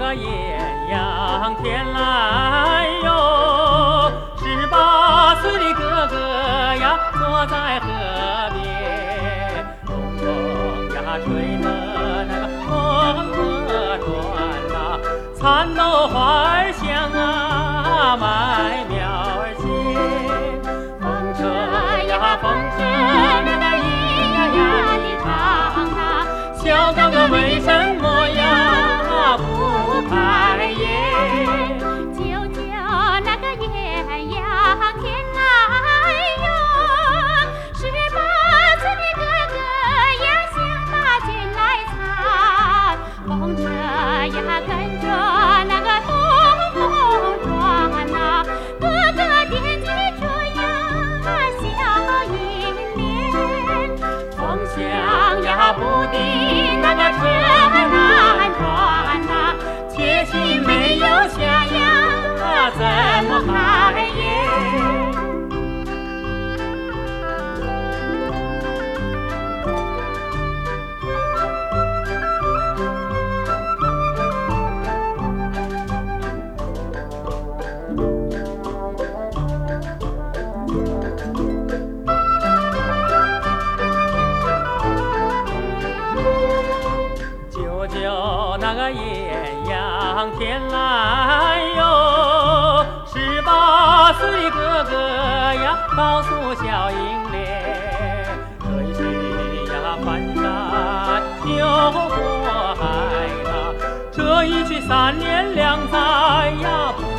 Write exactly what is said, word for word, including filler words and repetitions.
个艳阳天来哟，十八岁的哥哥呀，坐在河边，东风呀吹得那个风车转呐，蚕豆花儿香啊，麦苗儿鲜，风车呀风车那个咿呀呀的唱啊，小哥哥为什么呀不开眼？ 舅舅那个艳阳天来哟，十八岁的哥哥呀向大军来参，风车呀跟着那个东风转呐，哥哥惦记着呀笑盈脸， 风响呀不定那个车难转呐，且心没有下呀怎么开眼？舅舅那个艳阳天来哟，十八岁的哥哥呀告诉小英莲，这一去呀翻山又过海呐，这一去三年两载呀不